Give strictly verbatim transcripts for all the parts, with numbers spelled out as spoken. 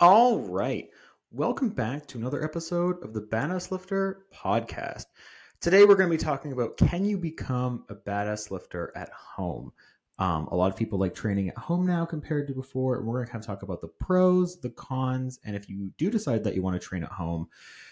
All right. Welcome back to another episode of the Badass Lifter podcast. Today, we're going to be talking about can you become a badass lifter at home? Um, a lot of people like training at home now compared to before. And we're going to kind of talk about the pros, the cons, and if you do decide that you want to train at home,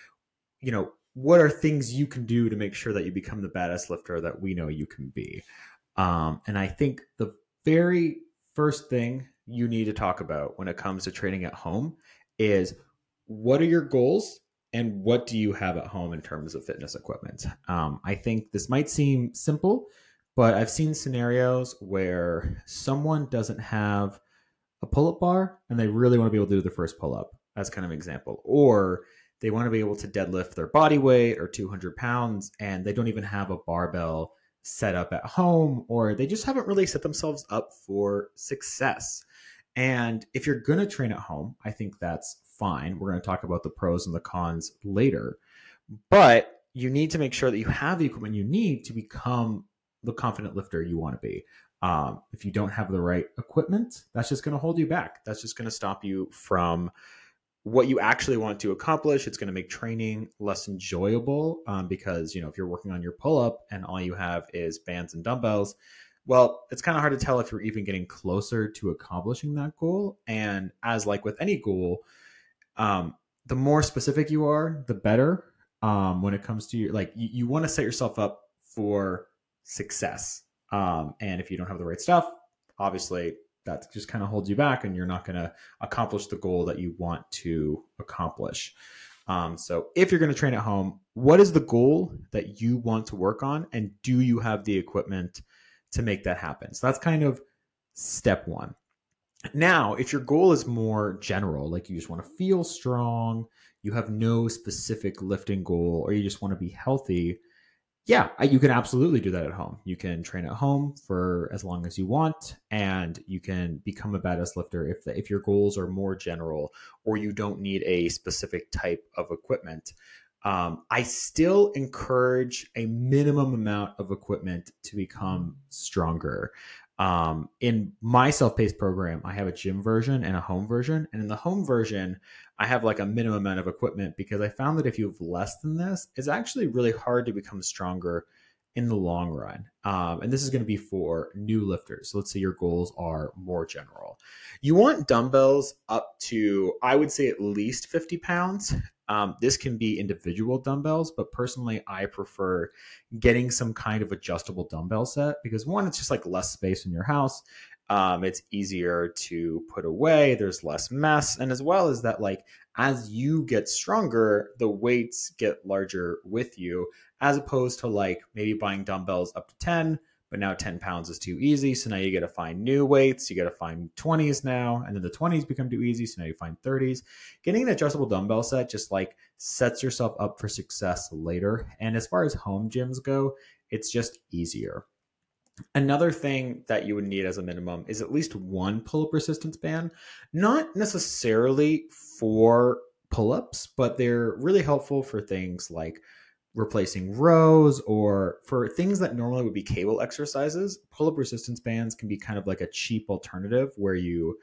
you know, what are things you can do to make sure that you become the badass lifter that we know you can be? Um, and I think the very first thing you need to talk about when it comes to training at home is what are your goals and what do you have at home in terms of fitness equipment? Um, I think this might seem simple, but I've seen scenarios where someone doesn't have a pull-up bar and they really want to be able to do the first pull-up as kind of an example, or they want to be able to deadlift their body weight or two hundred pounds and they don't even have a barbell set up at home, or they just haven't really set themselves up for success. And if you're going to train at home, I think that's fine. We're going to talk about the pros and the cons later, but you need to make sure that you have the equipment you need to become the confident lifter you want to be. Um, if you don't have the right equipment, that's just going to hold you back. That's just going to stop you from what you actually want to accomplish. It's going to make training less enjoyable um, because, you know, if you're working on your pull-up and all you have is bands and dumbbells, well, it's kind of hard to tell if you're even getting closer to accomplishing that goal. And as like with any goal, um, the more specific you are, the better um, when it comes to your, like, you, you want to set yourself up for success. Um, and if you don't have the right stuff, obviously that just kind of holds you back and you're not going to accomplish the goal that you want to accomplish. Um, so if you're going to train at home, what is the goal that you want to work on? And do you have the equipment to make that happen? So that's kind of step one. Now, if your goal is more general, like you just want to feel strong, you have no specific lifting goal, or you just want to be healthy, yeah, you can absolutely do that at home. You can train at home for as long as you want, and you can become a badass lifter if the, if your goals are more general or you don't need a specific type of equipment. Um, I still encourage a minimum amount of equipment to become stronger. Um, in my self-paced program, I have a gym version and a home version. And in the home version, I have like a minimum amount of equipment because I found that if you have less than this, it's actually really hard to become stronger in the long run. Um, and this is going to be for new lifters. So let's say your goals are more general. You want dumbbells up to, I would say, at least fifty pounds. Um, this can be individual dumbbells, but personally, I prefer getting some kind of adjustable dumbbell set because one, it's just like less space in your house. Um, it's easier to put away. There's less mess. And as well as that, like, as you get stronger, the weights get larger with you, as opposed to like maybe buying dumbbells up to ten, but now ten pounds is too easy. So now you got to find new weights. You got to find twenties now. And then the twenties become too easy. So now you find thirties. Getting an adjustable dumbbell set just like sets yourself up for success later. And as far as home gyms go, it's just easier. Another thing that you would need as a minimum is at least one pull-up resistance band, not necessarily for pull-ups, but they're really helpful for things like replacing rows or for things that normally would be cable exercises. Pull-up resistance bands can be kind of like a cheap alternative where you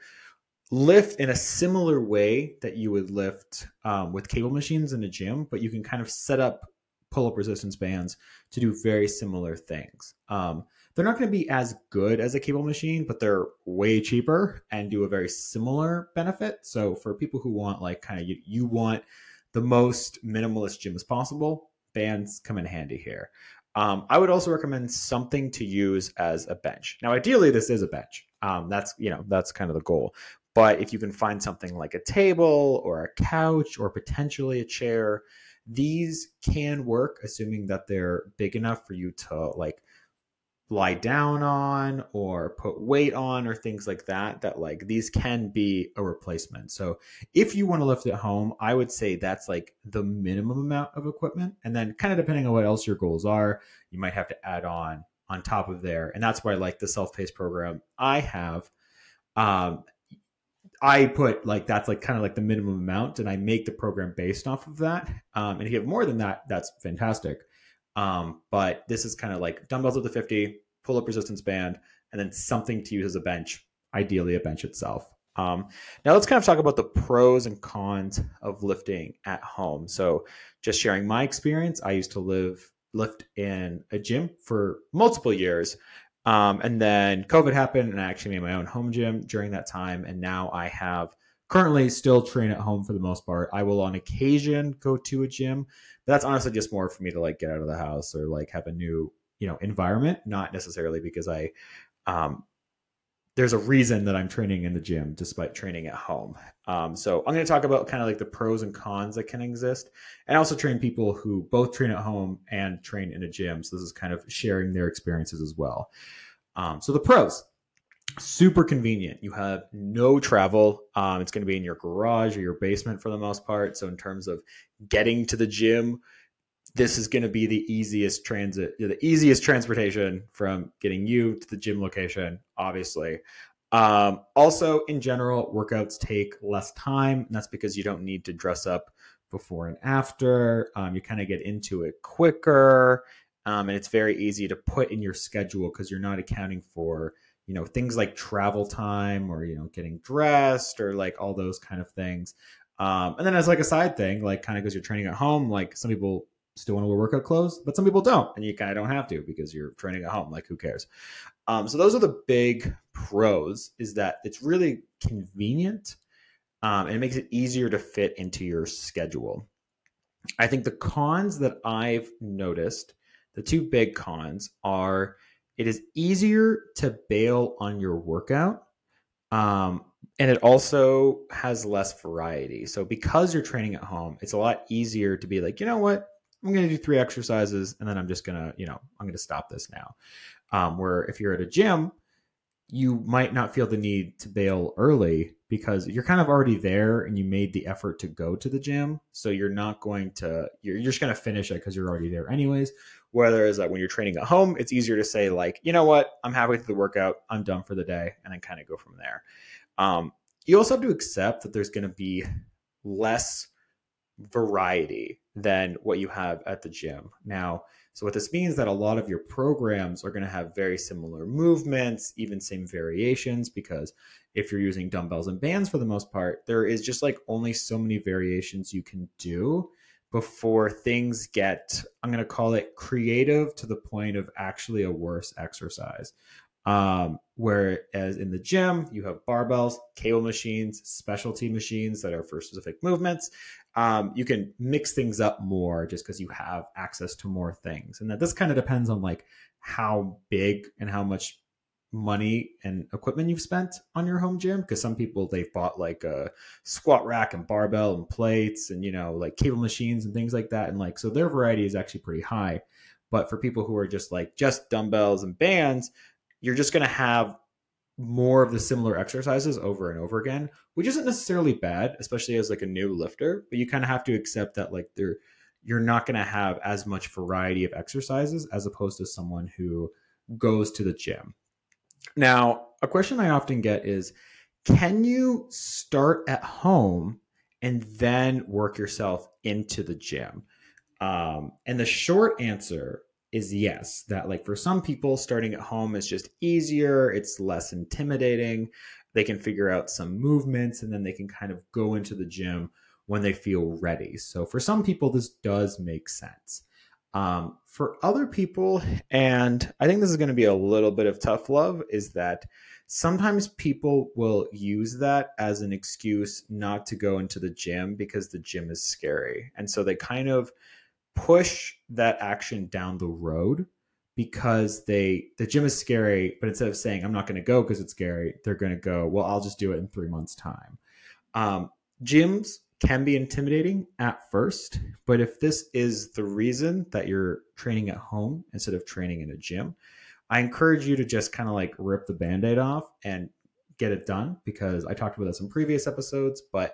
lift in a similar way that you would lift um, with cable machines in a gym, but you can kind of set up pull-up resistance bands to do very similar things. Um, they're not going to be as good as a cable machine, but they're way cheaper and do a very similar benefit. So for people who want like kind of, you, you want the most minimalist gym as possible, bands come in handy here. Um, I would also recommend something to use as a bench. Now, ideally, this is a bench. Um, that's, you know, that's kind of the goal. But if you can find something like a table or a couch or potentially a chair, these can work, assuming that they're big enough for you to like lie down on or put weight on or things like that, that like these can be a replacement. So if you want to lift at home, I would say that's like the minimum amount of equipment. And then kind of depending on what else your goals are, you might have to add on on top of there. And that's why like the self-paced program I have, um, I put like, that's like kind of like the minimum amount and I make the program based off of that. Um, and if you have more than that, that's fantastic. Um, but this is kind of like dumbbells up to fifty, pull-up resistance band, and then something to use as a bench, ideally a bench itself. Um, now let's kind of talk about the pros and cons of lifting at home. So just sharing my experience, I used to live lift in a gym for multiple years. Um, and then COVID happened and I actually made my own home gym during that time. And now I have currently still train at home for the most part. I will on occasion go to a gym, but that's honestly just more for me to like get out of the house or like have a new, you know, environment, not necessarily because I, um, there's a reason that I'm training in the gym despite training at home. Um, so I'm going to talk about kind of like the pros and cons that can exist, and also train people who both train at home and train in a gym. So this is kind of sharing their experiences as well. Um, so the pros, super convenient. You have no travel. Um, it's going to be in your garage or your basement for the most part. So in terms of getting to the gym, this is going to be the easiest transit, the easiest transportation from getting you to the gym location, obviously. Um, also, in general, workouts take less time, and that's because you don't need to dress up before and after. Um, you kind of get into it quicker, um, and it's very easy to put in your schedule because you're not accounting for, you know, things like travel time or, you know, getting dressed or like all those kind of things. Um, and then as like a side thing, like kind of because you're training at home, like some people still want to wear workout clothes, but some people don't, and you kind of don't have to because you're training at home. Like, who cares? Um, so those are the big pros, is that it's really convenient, um, and it makes it easier to fit into your schedule. I think the cons that I've noticed, the two big cons are it is easier to bail on your workout. Um, and it also has less variety. So because you're training at home, it's a lot easier to be like, you know what? I'm going to do three exercises and then I'm just going to, you know, I'm going to stop this now. Um, where if you're at a gym, you might not feel the need to bail early because you're kind of already there and you made the effort to go to the gym. So you're not going to, you're, you're just going to finish it because you're already there anyways. Whereas uh, when you're training at home, it's easier to say like, you know what, I'm halfway through the workout, I'm done for the day, and then kind of go from there. Um, you also have to accept that there's going to be less variety than what you have at the gym. Now, so what this means is that a lot of your programs are going to have very similar movements, even same variations, because if you're using dumbbells and bands for the most part, there is just like only so many variations you can do before things get, I'm going to call it creative to the point of actually a worse exercise. Um, whereas in the gym, you have barbells, cable machines, specialty machines that are for specific movements. Um, you can mix things up more just because you have access to more things. And that this kind of depends on like how big and how much money and equipment you've spent on your home gym. Because some people, they've bought like a squat rack and barbell and plates and, you know, like cable machines and things like that. And like, so their variety is actually pretty high. But for people who are just like just dumbbells and bands, you're just going to have more of the similar exercises over and over again, which isn't necessarily bad, especially as like a new lifter, but you kind of have to accept that like they're, you're not going to have as much variety of exercises as opposed to someone who goes to the gym. Now, a question I often get is, can you start at home and then work yourself into the gym? Um, and the short answer is yes, that like for some people starting at home is just easier. It's less intimidating. They can figure out some movements and then they can kind of go into the gym when they feel ready. So for some people, this does make sense. Um, for other people, and I think this is going to be a little bit of tough love, is that sometimes people will use that as an excuse not to go into the gym because the gym is scary. And so they kind of push that action down the road because they the gym is scary, but instead of saying I'm not going to go because it's scary, they're going to go, well, I'll just do it in three months time. Um, gyms can be intimidating at first, but if this is the reason that you're training at home instead of training in a gym, I encourage you to just kind of like rip the Band-Aid off and get it done, because I talked about this in previous episodes, but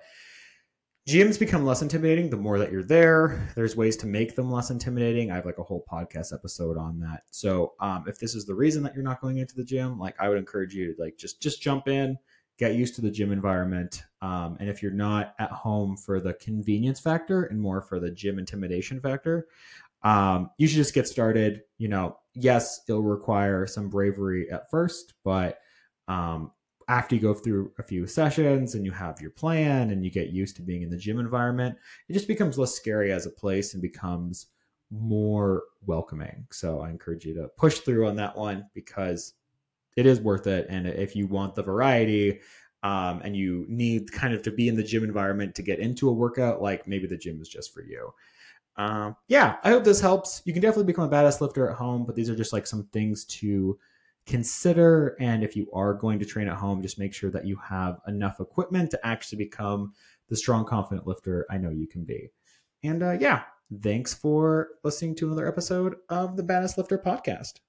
gyms become less intimidating the more that you're there. There's ways to make them less intimidating. I have like a whole podcast episode on that. So um, if this is the reason that you're not going into the gym, like I would encourage you to like just just jump in, get used to the gym environment. Um, and if you're not at home for the convenience factor and more for the gym intimidation factor, um, you should just get started. You know, yes, it'll require some bravery at first, but um, after you go through a few sessions and you have your plan and you get used to being in the gym environment, it just becomes less scary as a place and becomes more welcoming. So I encourage you to push through on that one because it is worth it. And if you want the variety um, and you need kind of to be in the gym environment to get into a workout, like maybe the gym is just for you. Um, yeah, I hope this helps. You can definitely become a badass lifter at home, but these are just like some things to consider. And if you are going to train at home, just make sure that you have enough equipment to actually become the strong, confident lifter I know you can be. And uh, yeah, thanks for listening to another episode of the Badass Lifter podcast.